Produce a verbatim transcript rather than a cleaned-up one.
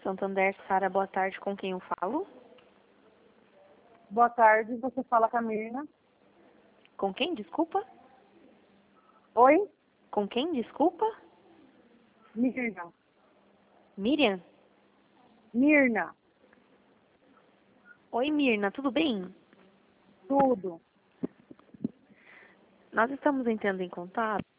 Santander, Sara, boa tarde. Com quem eu falo? Boa tarde, você fala com a Mirna. Com quem, desculpa? Oi? Com quem, desculpa? Mirna. Miriam? Mirna, Oi, Mirna, tudo bem? tudo. Nós estamos entrando em contato